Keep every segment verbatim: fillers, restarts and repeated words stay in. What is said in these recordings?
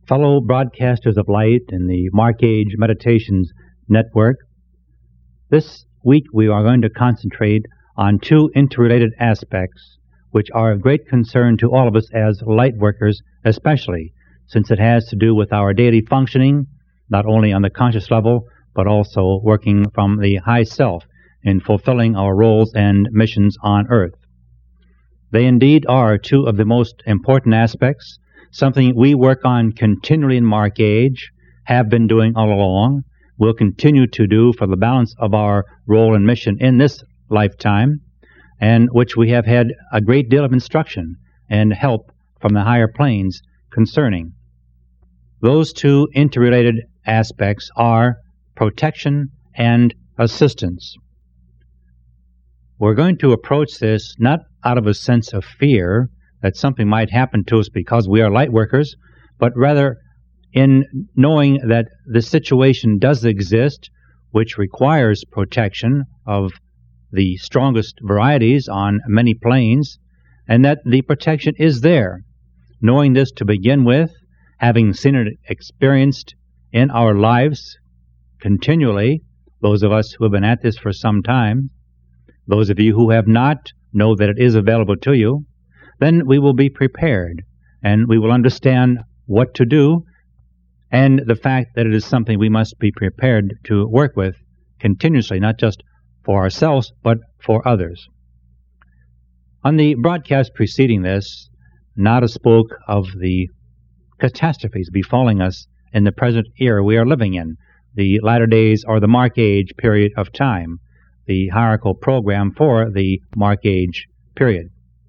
fellow broadcasters of light in the Mark Age Meditations Network. This week we are going to concentrate on two interrelated aspects which are of great concern to all of us as light workers, especially since it has to do with our daily functioning, not only on the conscious level, but also working from the high self in fulfilling our roles and missions on earth. They indeed are two of the most important aspects, something we work on continually in Mark Age, have been doing all along, will continue to do for the balance of our role and mission in this lifetime, and which we have had a great deal of instruction and help from the higher planes concerning. Those two interrelated aspects are protection and assistance. We're going to approach this not out of a sense of fear that something might happen to us because we are light workers, but rather in knowing that the situation does exist which requires protection of the strongest varieties on many planes, and that the protection is there. Knowing this to begin with, having seen it experienced in our lives continually, those of us who have been at this for some time, those of you who have not know that it is available to you, then we will be prepared, and we will understand what to do, and the fact that it is something we must be prepared to work with continuously, not just for ourselves, but for others. On the broadcast preceding this, Nada spoke of the catastrophes befalling us in the present era we are living in, the latter days or the Mark Age period of time, the hierarchical program for the Mark Age period.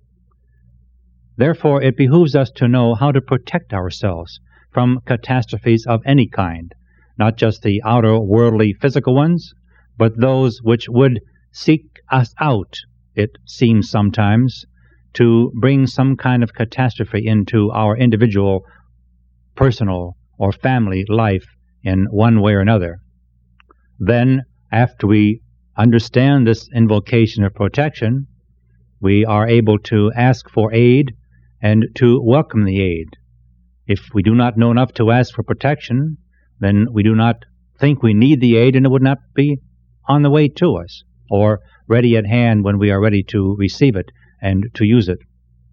Therefore, it behooves us to know how to protect ourselves from catastrophes of any kind, not just the outer worldly physical ones, but those which would seek us out, it seems sometimes, to bring some kind of catastrophe into our individual, personal, or family life in one way or another. Then, after we understand this invocation of protection, we are able to ask for aid and to welcome the aid. If we do not know enough to ask for protection, then we do not think we need the aid, and it would not be on the way to us, or ready at hand when we are ready to receive it and to use it.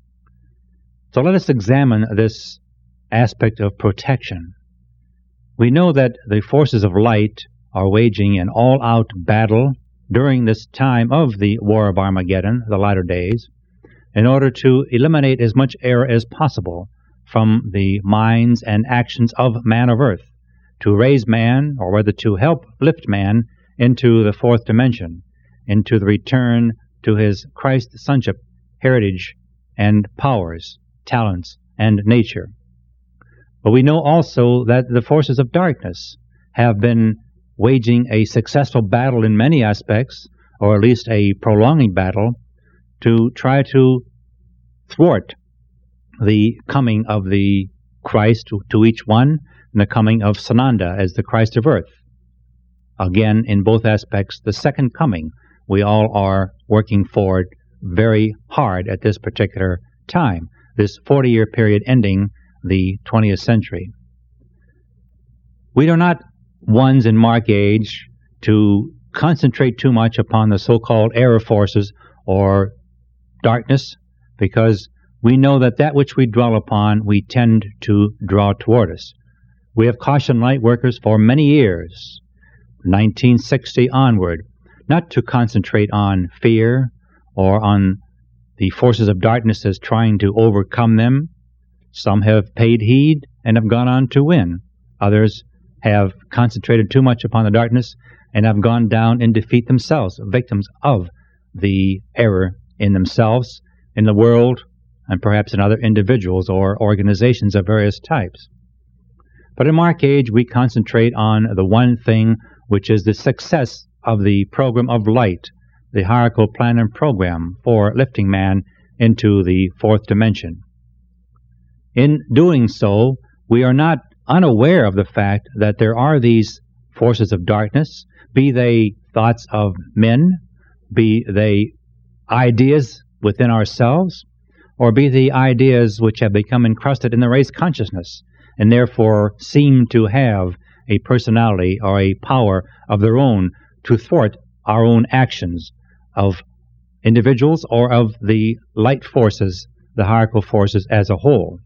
So let us examine this aspect of protection. We know that the forces of light are waging an all-out battle during this time of the War of Armageddon, the latter days, in order to eliminate as much error as possible from the minds and actions of man of earth, to raise man, or rather to help lift man, into the fourth dimension, into the return to his Christ sonship, heritage, and powers, talents, and nature. But we know also that the forces of darkness have been waging a successful battle in many aspects, or at least a prolonging battle, to try to thwart the coming of the Christ to, to each one, and the coming of Sananda as the Christ of earth. Again, in both aspects, the second coming, we all are working for it very hard at this particular time, this forty-year period ending the twentieth century. We are not ones in Mark Age to concentrate too much upon the so-called error forces or darkness, because we know that that which we dwell upon, we tend to draw toward us. We have cautioned light workers for many years, nineteen sixty onward, not to concentrate on fear or on the forces of darkness as trying to overcome them. Some have paid heed and have gone on to win. Others have concentrated too much upon the darkness and have gone down in defeat themselves, victims of the error in themselves, in the world, and perhaps in other individuals or organizations of various types. But in Mark Age, we concentrate on the one thing, which is the success of the program of light, the hierarchical plan and program for lifting man into the fourth dimension. In doing so, we are not unaware of the fact that there are these forces of darkness, be they thoughts of men, be they ideas within ourselves, or be the ideas which have become encrusted in the race consciousness and therefore seem to have a personality or a power of their own to thwart our own actions of individuals or of the light forces, the hierarchical forces as a whole.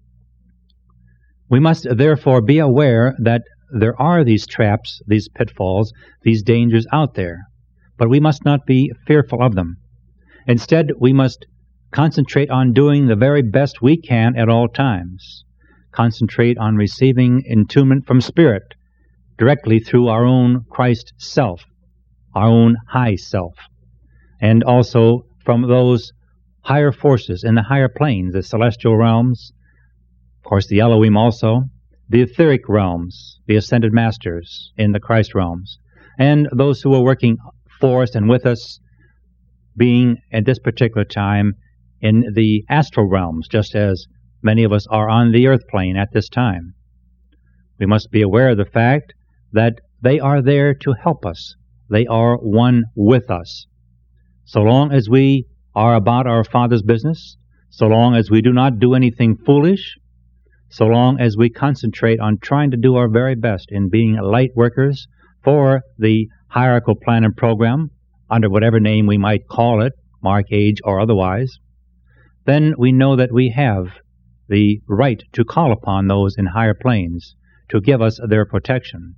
We must therefore be aware that there are these traps, these pitfalls, these dangers out there, but we must not be fearful of them. Instead, we must concentrate on doing the very best we can at all times. Concentrate on receiving entombment from Spirit directly through our own Christ self, our own high self, and also from those higher forces in the higher planes, the celestial realms, of course the Elohim also, the etheric realms, the ascended masters in the Christ realms, and those who are working for us and with us, being at this particular time in the astral realms, just as many of us are on the earth plane at this time. We must be aware of the fact that they are there to help us. They are one with us. So long as we are about our Father's business, so long as we do not do anything foolish, so long as we concentrate on trying to do our very best in being light workers for the hierarchical plan and program, under whatever name we might call it, mark, age, or otherwise, then we know that we have the right to call upon those in higher planes to give us their protection.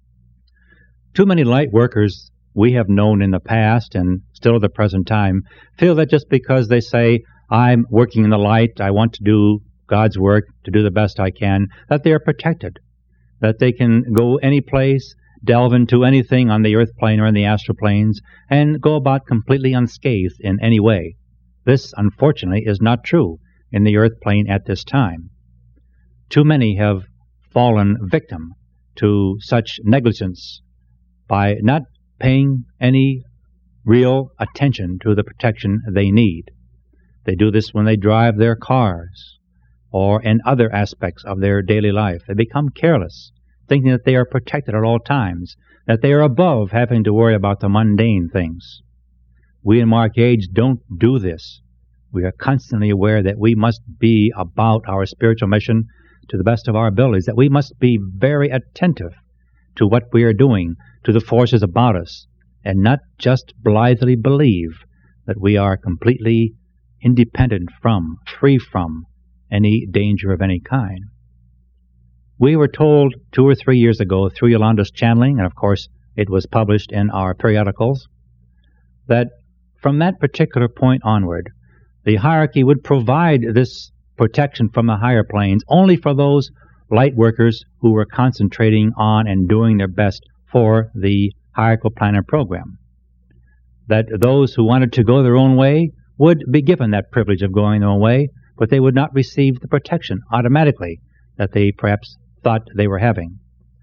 Too many light workers we have known in the past and still at the present time feel that just because they say, I'm working in the light, I want to do God's work, to do the best I can, that they are protected, that they can go any place, delve into anything on the earth plane or in the astral planes, and go about completely unscathed in any way. This, unfortunately, is not true in the earth plane at this time. Too many have fallen victim to such negligence by not paying any real attention to the protection they need. They do this when they drive their cars or in other aspects of their daily life. They become careless, thinking that they are protected at all times, that they are above having to worry about the mundane things. We in Mark Age don't do this. We are constantly aware that we must be about our spiritual mission to the best of our abilities, that we must be very attentive to what we are doing, to the forces about us, and not just blithely believe that we are completely independent from, free from, any danger of any kind. We were told two or three years ago through Yolanda's channeling, and of course it was published in our periodicals, that from that particular point onward, the hierarchy would provide this protection from the higher planes only for those light workers who were concentrating on and doing their best for the hierarchical plan and program. That those who wanted to go their own way would be given that privilege of going their own way, but they would not receive the protection automatically that they perhaps thought they were having.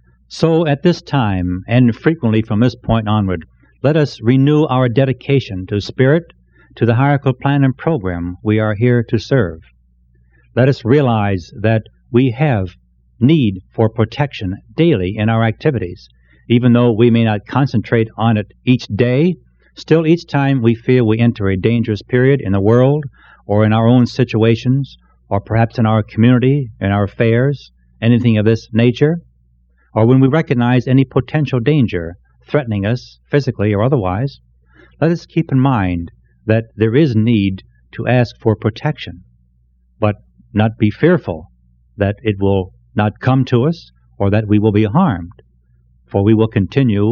So at this time, and frequently from this point onward, let us renew our dedication to Spirit, to the hierarchical plan and program we are here to serve. Let us realize that we have need for protection daily in our activities. Even though we may not concentrate on it each day, still each time we feel we enter a dangerous period in the world or in our own situations, or perhaps in our community, in our affairs, anything of this nature, or when we recognize any potential danger threatening us, physically or otherwise, let us keep in mind that there is need to ask for protection, but not be fearful that it will not come to us or that we will be harmed, for we will continue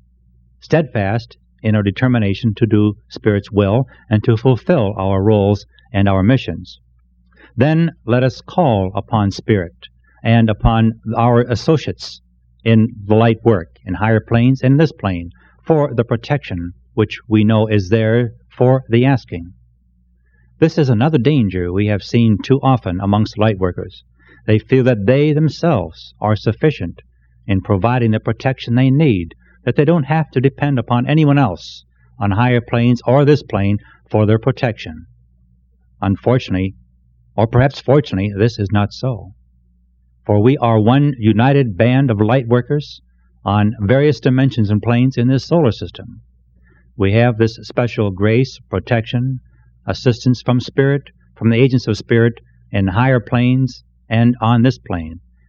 steadfast in our determination to do Spirit's will and to fulfill our roles and our missions. Then let us call upon Spirit and upon our associates in the light work, in higher planes and in this plane, for the protection which we know is there for the asking. This is another danger we have seen too often amongst light workers. They feel that they themselves are sufficient in providing the protection they need, that they don't have to depend upon anyone else on higher planes or this plane for their protection. Unfortunately, or perhaps fortunately, this is not so. For we are one united band of light workers on various dimensions and planes in this solar system. We have this special grace, protection, assistance from Spirit, from the agents of Spirit in higher planes and on this plane.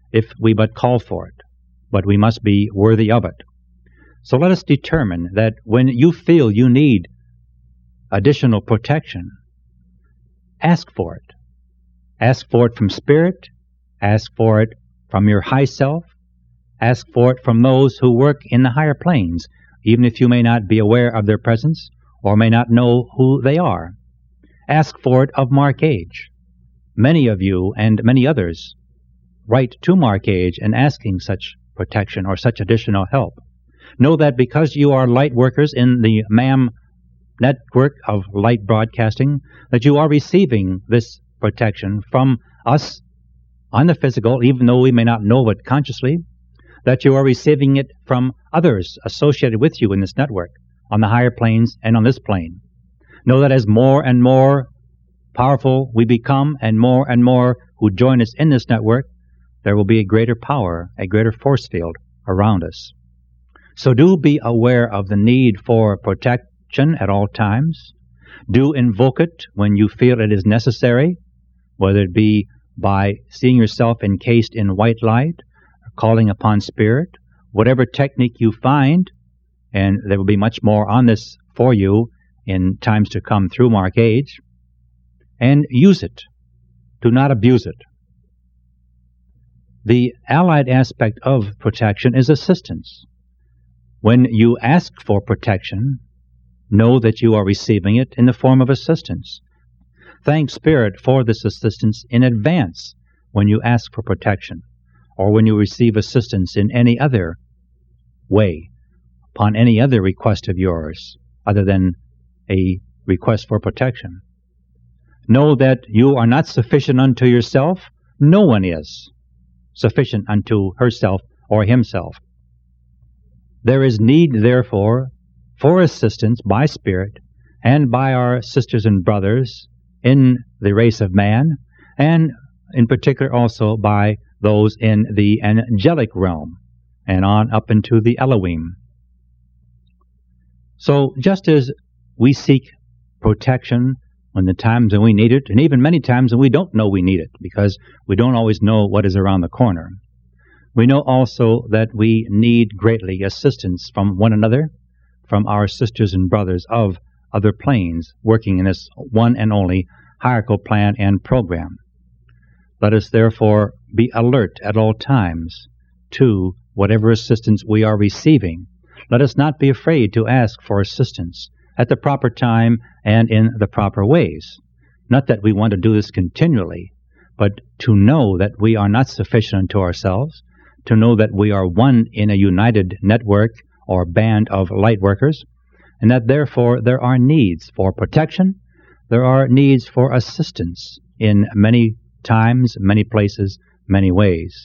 if we but call for it, but we must be worthy of it. So let us determine that when you feel you need additional protection, ask for it. Ask for it from Spirit. Ask for it from your high self. Ask for it from those who work in the higher planes, even if you may not be aware of their presence or may not know who they are. Ask for it of Mark Age. Many of you and many others write to Mark Age and asking such protection or such additional help. Know that because you are light workers in the M A M network of light broadcasting, that you are receiving this protection from us on the physical, even though we may not know it consciously, that you are receiving it from others associated with you in this network, on the higher planes and on this plane. Know that as more and more powerful we become and more and more who join us in this network, there will be a greater power, a greater force field around us. So do be aware of the need for protection at all times. Do invoke it when you feel it is necessary, whether it be by seeing yourself encased in white light, or calling upon Spirit, whatever technique you find, and there will be much more on this for you in times to come through Mark Age, and use it. Do not abuse it. The allied aspect of protection is assistance. When you ask for protection, know that you are receiving it in the form of assistance. Thank Spirit for this assistance in advance when you ask for protection, or when you receive assistance in any other way, upon any other request of yours, other than a request for protection. Know that you are not sufficient unto yourself. No one is sufficient unto herself or himself. There is need, therefore, for assistance by Spirit and by our sisters and brothers in the race of man, and in particular also by those in the angelic realm and on up into the Elohim. So just as we seek protection when the times when we need it, and even many times when we don't know we need it, because we don't always know what is around the corner, we know also that we need greatly assistance from one another, from our sisters and brothers of other planes working in this one and only hierarchical plan and program. Let us therefore be alert at all times to whatever assistance we are receiving. Let us not be afraid to ask for assistance at the proper time and in the proper ways. Not that we want to do this continually, but to know that we are not sufficient unto ourselves, to know that we are one in a united network or band of light workers, and that therefore there are needs for protection, there are needs for assistance in many times, many places, many ways.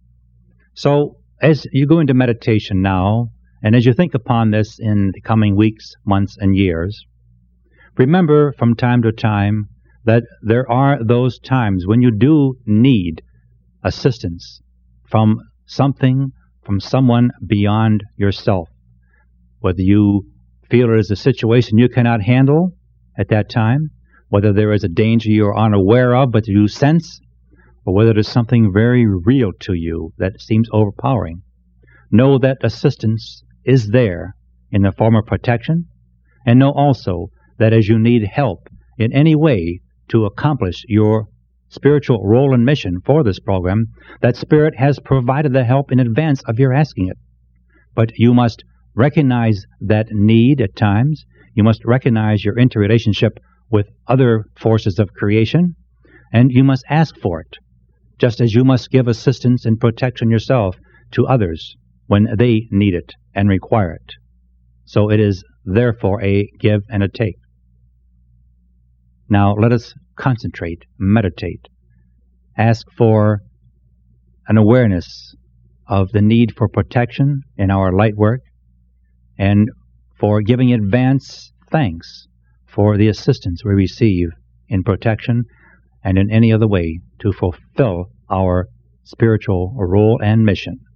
So as you go into meditation now, and as you think upon this in the coming weeks, months, and years, remember from time to time that there are those times when you do need assistance from something, from someone beyond yourself. Whether you feel it is a situation you cannot handle at that time, whether there is a danger you are unaware of but you sense, or whether it is something very real to you that seems overpowering, know that assistance is there in the form of protection, and know also that as you need help in any way to accomplish your spiritual role and mission for this program, that Spirit has provided the help in advance of your asking it. But you must recognize that need at times. You must recognize your interrelationship with other forces of creation, and you must ask for it, just as you must give assistance and protection yourself to others when they need it and require it. So it is therefore a give and a take. Now let us concentrate, meditate, ask for an awareness of the need for protection in our light work, and for giving advance thanks for the assistance we receive in protection and in any other way to fulfill our spiritual role and mission.